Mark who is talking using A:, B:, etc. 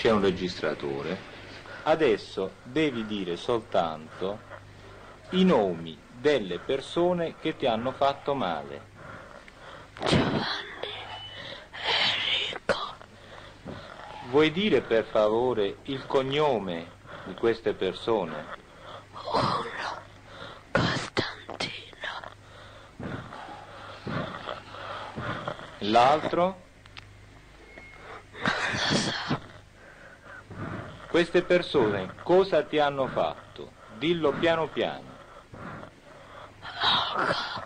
A: c'è un registratore. Adesso devi dire soltanto i nomi delle persone che ti hanno fatto male.
B: Giovanni, Enrico.
A: Vuoi dire per favore il cognome di queste persone?
B: Uno, Costantino.
A: L'altro?
B: Non lo so.
A: Queste persone cosa ti hanno fatto? Dillo piano piano.
B: Oh,